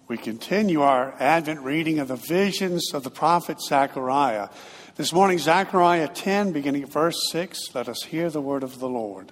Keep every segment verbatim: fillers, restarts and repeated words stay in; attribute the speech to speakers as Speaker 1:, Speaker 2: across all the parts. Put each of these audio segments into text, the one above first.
Speaker 1: We continue our Advent reading of the visions of the prophet Zechariah. This morning, Zechariah ten, beginning at verse six, let us hear the word of the Lord.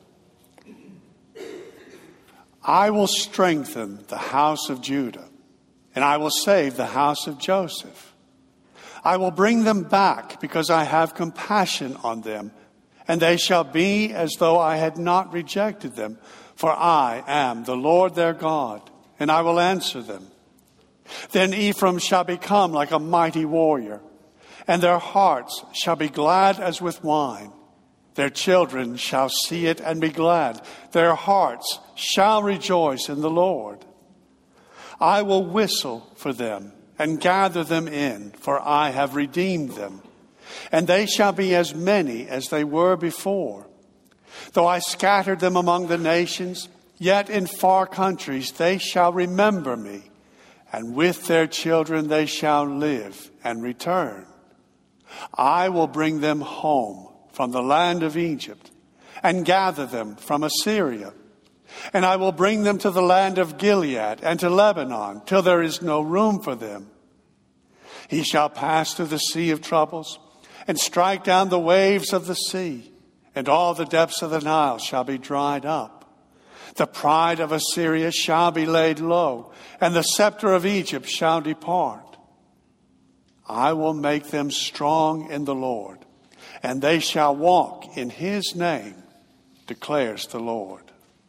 Speaker 1: I will strengthen the house of Judah, and I will save the house of Joseph. I will bring them back because I have compassion on them, and they shall be as though I had not rejected them, for I am the Lord their God, and I will answer them. Then Ephraim shall become like a mighty warrior, and their hearts shall be glad as with wine. Their children shall see it and be glad. Their hearts shall rejoice in the Lord. I will whistle for them and gather them in, for I have redeemed them. And they shall be as many as they were before. Though I scattered them among the nations, yet in far countries they shall remember me. And with their children they shall live and return. I will bring them home from the land of Egypt and gather them from Assyria. And I will bring them to the land of Gilead and to Lebanon till there is no room for them. He shall pass through the sea of troubles and strike down the waves of the sea, and all the depths of the Nile shall be dried up. The pride of Assyria shall be laid low, and the scepter of Egypt shall depart. I will make them strong in the Lord, and they shall walk in his name, declares the Lord.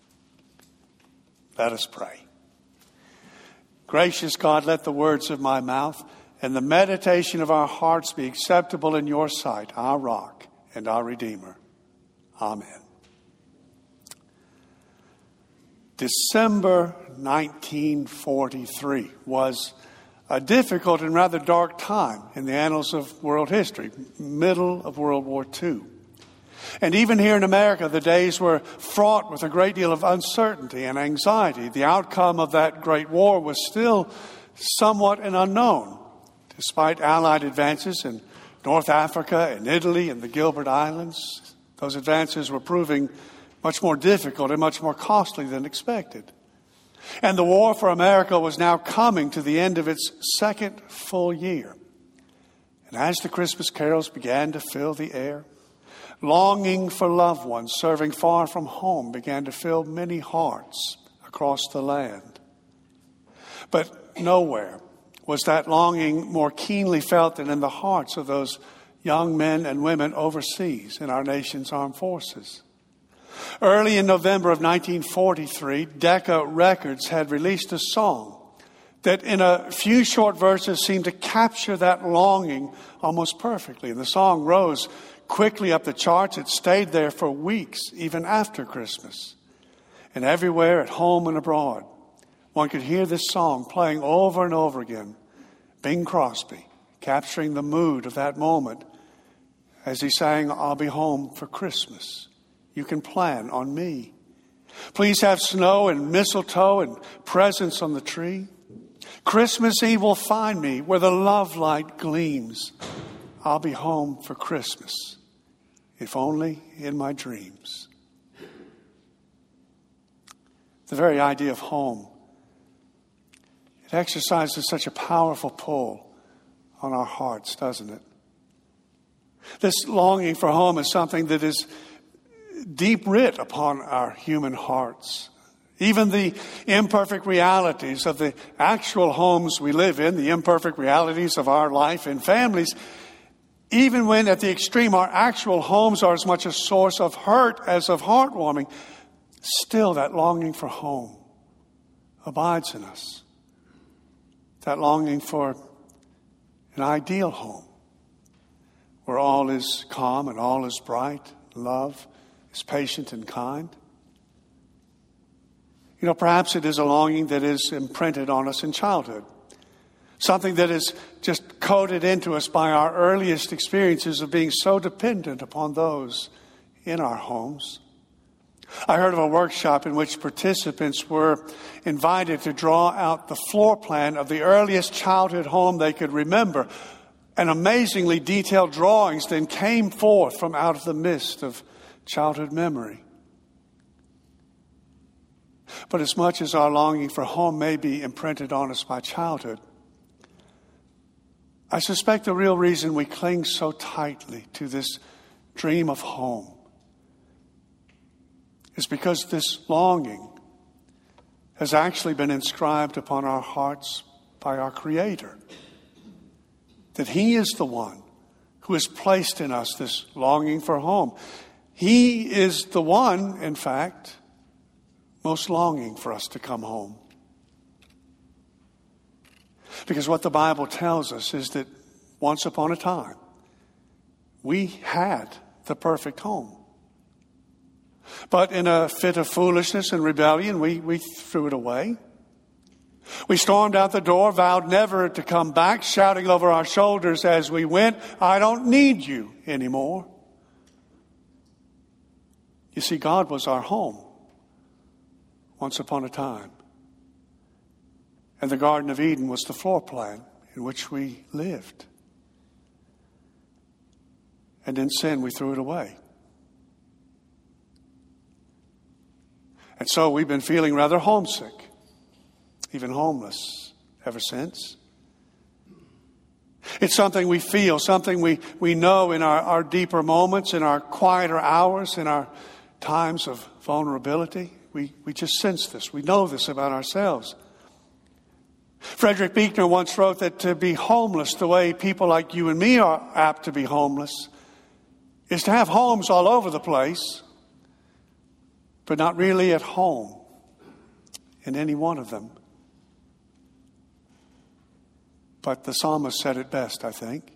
Speaker 1: Let us pray. Gracious God, let the words of my mouth and the meditation of our hearts be acceptable in your sight, our rock and our Redeemer. Amen. December nineteen forty-three was a difficult and rather dark time in the annals of world history, middle of World War Two. And even here in America, the days were fraught with a great deal of uncertainty and anxiety. The outcome of that great war was still somewhat an unknown, despite Allied advances in North Africa and Italy and the Gilbert Islands. Those advances were proving much more difficult and much more costly than expected. And the war for America was now coming to the end of its second full year. And as the Christmas carols began to fill the air, longing for loved ones serving far from home began to fill many hearts across the land. But nowhere was that longing more keenly felt than in the hearts of those young men and women overseas in our nation's armed forces. Early in November of nineteen forty-three, Decca Records had released a song that in a few short verses seemed to capture that longing almost perfectly. And the song rose quickly up the charts. It stayed there for weeks, even after Christmas. And everywhere, at home and abroad, one could hear this song playing over and over again. Bing Crosby capturing the mood of that moment as he sang, "I'll be home for Christmas. You can plan on me. Please have snow and mistletoe and presents on the tree. Christmas Eve will find me where the love light gleams. I'll be home for Christmas, if only in my dreams." The very idea of home, it exercises such a powerful pull on our hearts, doesn't it? This longing for home is something that is deep writ upon our human hearts. Even the imperfect realities of the actual homes we live in, the imperfect realities of our life and families, even when at the extreme our actual homes are as much a source of hurt as of heartwarming, still that longing for home abides in us. That longing for an ideal home where all is calm and all is bright, love is patient and kind. You know, perhaps it is a longing that is imprinted on us in childhood. Something that is just coded into us by our earliest experiences of being so dependent upon those in our homes. I heard of a workshop in which participants were invited to draw out the floor plan of the earliest childhood home they could remember. And amazingly detailed drawings then came forth from out of the mist of childhood memory. But as much as our longing for home may be imprinted on us by childhood, I suspect the real reason we cling so tightly to this dream of home is because this longing has actually been inscribed upon our hearts by our Creator. That He is the one who has placed in us this longing for home. He is the one, in fact, most longing for us to come home. Because what the Bible tells us is that once upon a time, we had the perfect home. But in a fit of foolishness and rebellion, we, we threw it away. We stormed out the door, vowed never to come back, shouting over our shoulders as we went, "I don't need you anymore." You see, God was our home once upon a time. And the Garden of Eden was the floor plan in which we lived. And in sin, we threw it away. And so we've been feeling rather homesick, even homeless, ever since. It's something we feel, something we, we know in our, our deeper moments, in our quieter hours, in our times of vulnerability. We, we just sense this. We know this about ourselves. Frederick Buechner once wrote that to be homeless the way people like you and me are apt to be homeless is to have homes all over the place, but not really at home in any one of them. But the psalmist said it best, I think.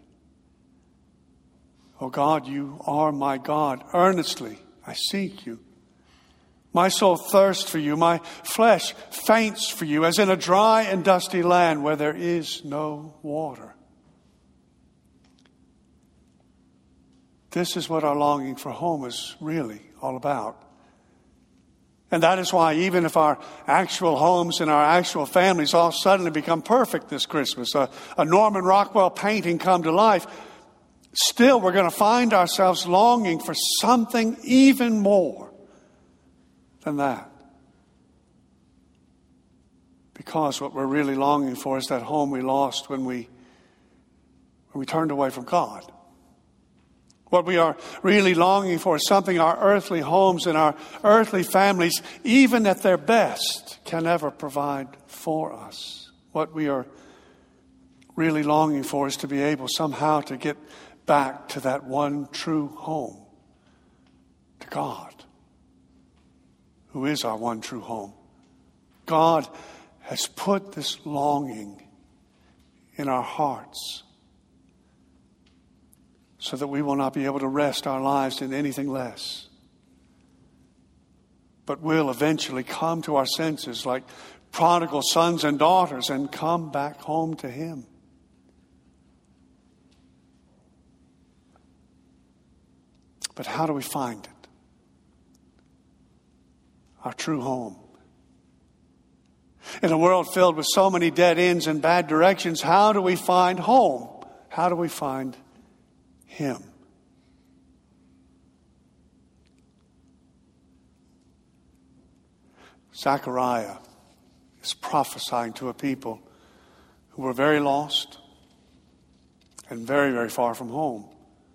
Speaker 1: "Oh God, you are my God. Earnestly I seek you. My soul thirsts for you. My flesh faints for you, as in a dry and dusty land where there is no water." This is what our longing for home is really all about. And that is why even if our actual homes and our actual families all suddenly become perfect this Christmas, a, a Norman Rockwell painting come to life, still we're going to find ourselves longing for something even more than that. Because what we're really longing for is that home we lost when we, when we turned away from God. What we are really longing for is something our earthly homes and our earthly families, even at their best, can never provide for us. What we are really longing for is to be able somehow to get back to that one true home, to God, who is our one true home. God has put this longing in our hearts so that we will not be able to rest our lives in anything less, but will eventually come to our senses like prodigal sons and daughters and come back home to Him. But how do we find it? Our true home. In a world filled with so many dead ends and bad directions, how do we find home? How do we find Him? Zechariah is prophesying to a people who were very lost and very, very far from home.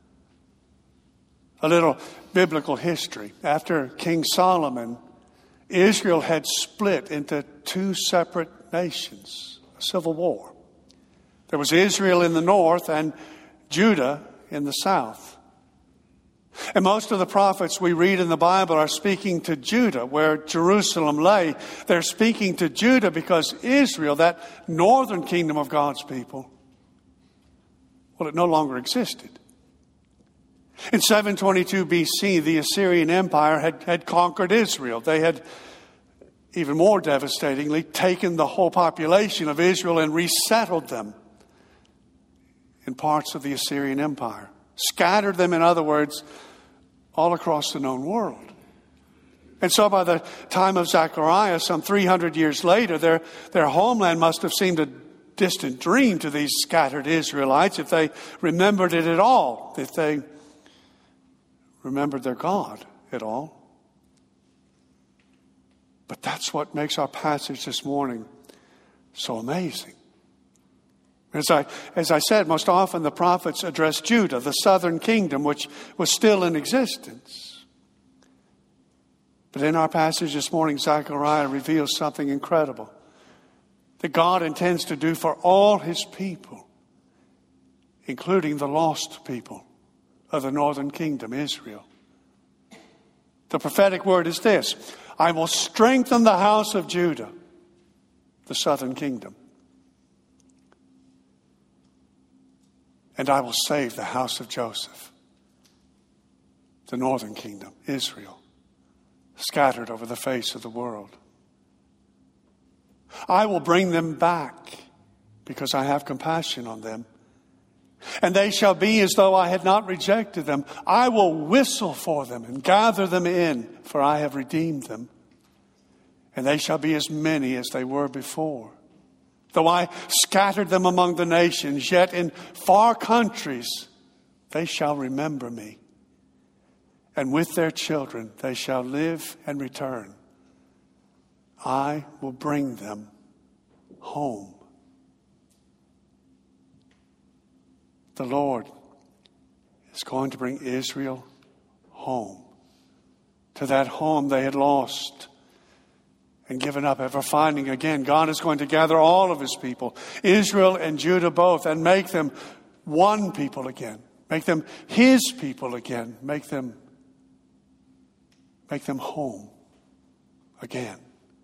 Speaker 1: A little biblical history. After King Solomon, Israel had split into two separate nations, a civil war. There was Israel in the north and Judah in the south. And most of the prophets we read in the Bible are speaking to Judah, where Jerusalem lay. They're speaking to Judah because Israel, that northern kingdom of God's people, well, it no longer existed. In seven twenty-two B C, the Assyrian Empire had, had conquered Israel. They had, even more devastatingly, taken the whole population of Israel and resettled them in parts of the Assyrian Empire. Scattered them, in other words, all across the known world. And so by the time of Zechariah, some three hundred years later, their, their homeland must have seemed a distant dream to these scattered Israelites, if they remembered it at all, if they remembered their God at all. But that's what makes our passage this morning so amazing. As I, as I said, most often the prophets address Judah, the southern kingdom, which was still in existence. But in our passage this morning, Zechariah reveals something incredible that God intends to do for all his people, including the lost people of the northern kingdom, Israel. The prophetic word is this: I will strengthen the house of Judah, the southern kingdom, and I will save the house of Joseph, the northern kingdom, Israel, scattered over the face of the world. I will bring them back because I have compassion on them. And they shall be as though I had not rejected them. I will whistle for them and gather them in, for I have redeemed them. And they shall be as many as they were before. Though I scattered them among the nations, yet in far countries they shall remember me. And with their children they shall live and return. I will bring them home. The Lord is going to bring Israel home, to that home they had lost and given up, ever finding again. God is going to gather all of his people, Israel and Judah both, and make them one people again. Make them his people again. Make them, make them home again.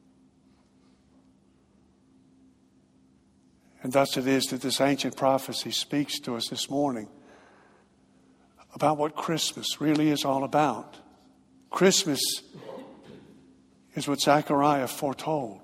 Speaker 1: And thus it is that this ancient prophecy speaks to us this morning about what Christmas really is all about. Christmas is what Zechariah foretold.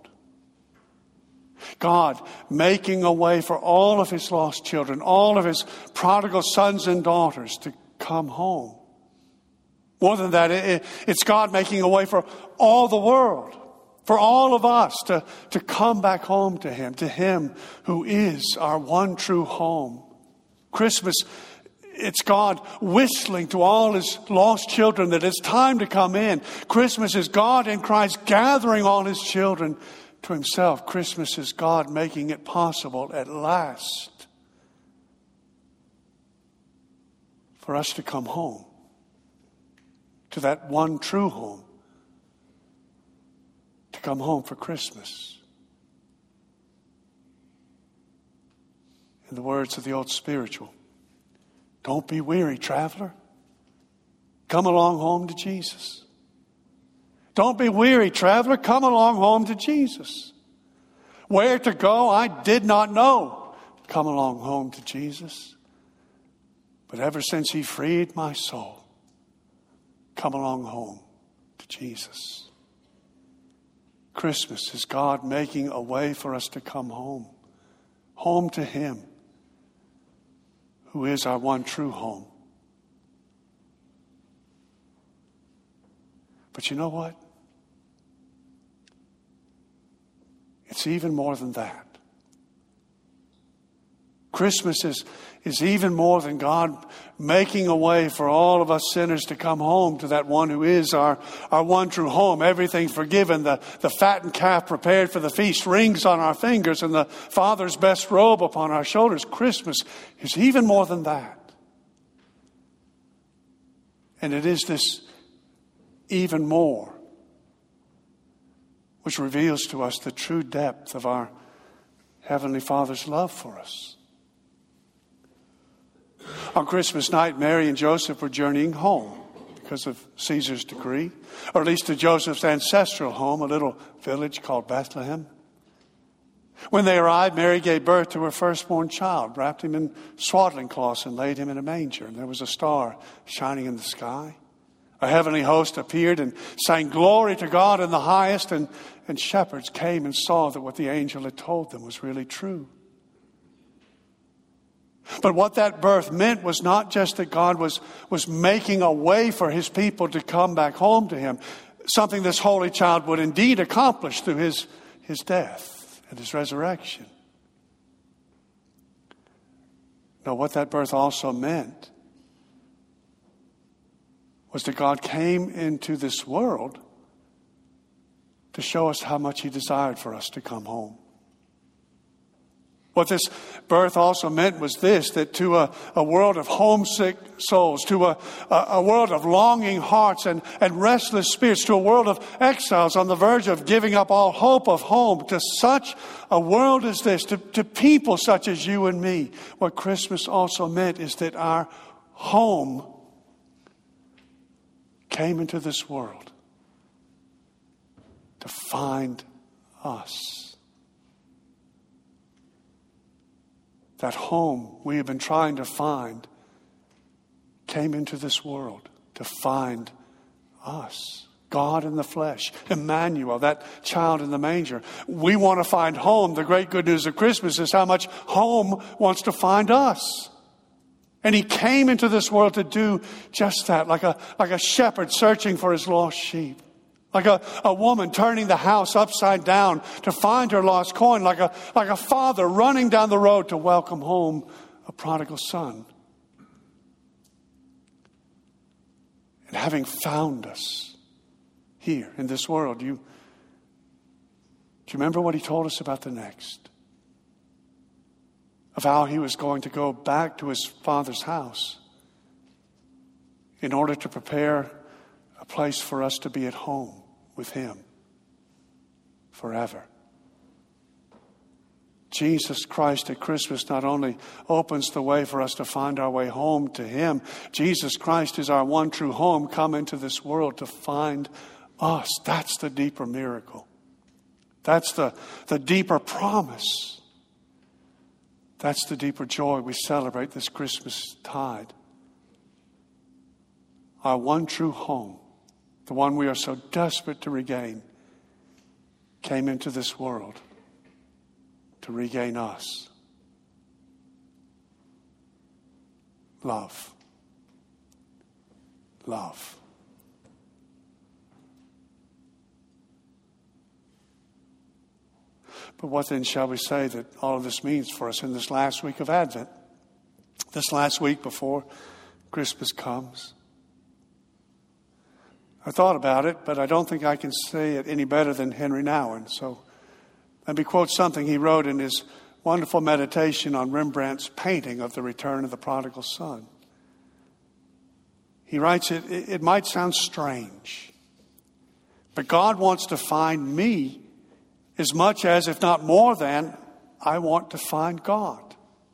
Speaker 1: God making a way for all of his lost children, all of his prodigal sons and daughters to come home. More than that, it's God making a way for all the world, for all of us to, to come back home to him, to him who is our one true home. Christmas, it's God whistling to all his lost children that it's time to come in. Christmas is God in Christ gathering all his children to himself. Christmas is God making it possible at last for us to come home, to that one true home. To come home for Christmas. In the words of the old spiritual, don't be weary, traveler. Come along home to Jesus. Don't be weary, traveler. Come along home to Jesus. Where to go, I did not know. Come along home to Jesus. But ever since he freed my soul, come along home to Jesus. Christmas is God making a way for us to come home. Home to him who is our one true home. But you know what? It's even more than that. Christmas is, is even more than God making a way for all of us sinners to come home to that one who is our, our one true home. Everything forgiven, the, the fattened calf prepared for the feast, rings on our fingers, and the Father's best robe upon our shoulders. Christmas is even more than that. And it is this even more which reveals to us the true depth of our Heavenly Father's love for us. On Christmas night, Mary and Joseph were journeying home because of Caesar's decree, or at least to Joseph's ancestral home, a little village called Bethlehem. When they arrived, Mary gave birth to her firstborn child, wrapped him in swaddling cloths and laid him in a manger. And there was a star shining in the sky. A heavenly host appeared and sang glory to God in the highest, and, and shepherds came and saw that what the angel had told them was really true. But what that birth meant was not just that God was, was making a way for his people to come back home to him, something this holy child would indeed accomplish through his, his death and his resurrection. No, what that birth also meant was that God came into this world to show us how much he desired for us to come home. What this birth also meant was this, that to a, a world of homesick souls, to a, a, a world of longing hearts and, and restless spirits, to a world of exiles on the verge of giving up all hope of home, to such a world as this, to, to people such as you and me, what Christmas also meant is that our home came into this world to find us. That home we have been trying to find came into this world to find us. God in the flesh. Emmanuel, that child in the manger. We want to find home. The great good news of Christmas is how much home wants to find us. And he came into this world to do just that, like a, like a shepherd searching for his lost sheep. Like a, a woman turning the house upside down to find her lost coin. Like a, like a father running down the road to welcome home a prodigal son. And having found us here in this world, you, do you remember what he told us about the next? Of how he was going to go back to his Father's house in order to prepare a place for us to be at home with him forever. Jesus Christ at Christmas not only opens the way for us to find our way home to him, Jesus Christ is our one true home come into this world to find us. That's the deeper miracle. That's the, the deeper promise. That's the deeper joy we celebrate this Christmas tide. Our one true home, the one we are so desperate to regain, came into this world to regain us. Love. Love. But what then shall we say that all of this means for us in this last week of Advent? This last week before Christmas comes. I thought about it, but I don't think I can say it any better than Henry Nouwen. So let me quote something he wrote in his wonderful meditation on Rembrandt's painting of the return of the prodigal son. He writes, it, it might sound strange, but God wants to find me as much as, if not more than, I want to find God.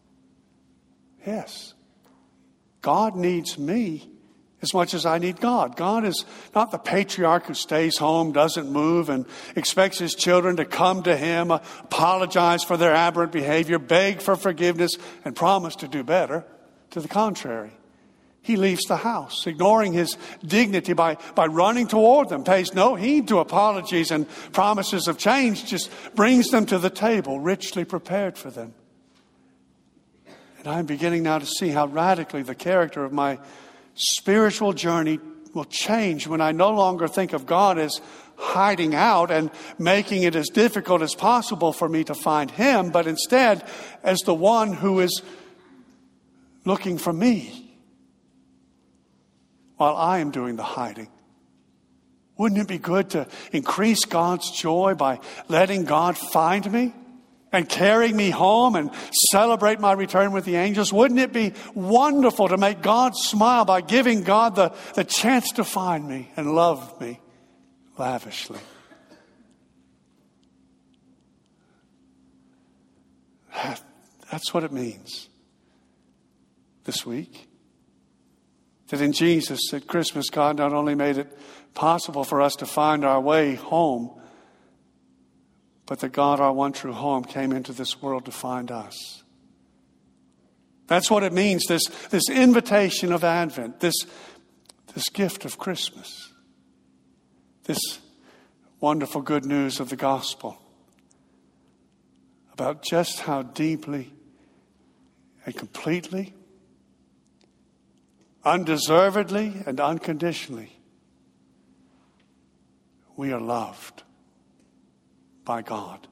Speaker 1: Yes. God needs me as much as I need God. God is not the patriarch who stays home, doesn't move, and expects his children to come to him, apologize for their aberrant behavior, beg for forgiveness, and promise to do better. To the contrary, he leaves the house, ignoring his dignity by, by running toward them, pays no heed to apologies and promises of change, just brings them to the table, richly prepared for them. And I'm beginning now to see how radically the character of my spiritual journey will change when I no longer think of God as hiding out and making it as difficult as possible for me to find him, but instead as the one who is looking for me while I am doing the hiding. Wouldn't it be good to increase God's joy by letting God find me and carrying me home and celebrate my return with the angels? Wouldn't it be wonderful to make God smile by giving God the, the chance to find me and love me lavishly? That, that's what it means this week. That in Jesus at Christmas, God not only made it possible for us to find our way home, but that God, our one true home, came into this world to find us. That's what it means, this, this invitation of Advent, this, this gift of Christmas, this wonderful good news of the gospel about just how deeply and completely, undeservedly and unconditionally we are loved by God.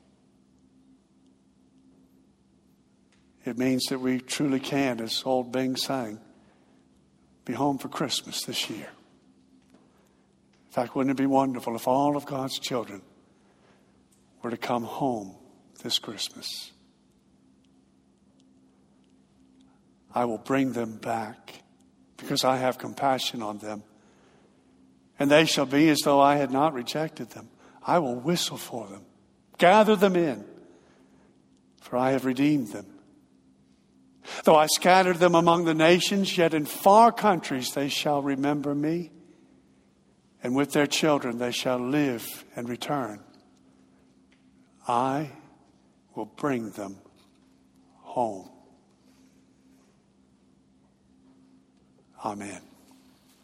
Speaker 1: It means that we truly can, as old Bing sang, be home for Christmas this year. In fact, wouldn't it be wonderful if all of God's children were to come home this Christmas? I will bring them back because I have compassion on them. And they shall be as though I had not rejected them. I will whistle for them, gather them in, for I have redeemed them. Though I scattered them among the nations, yet in far countries they shall remember me. And with their children they shall live and return. I will bring them home. Amen.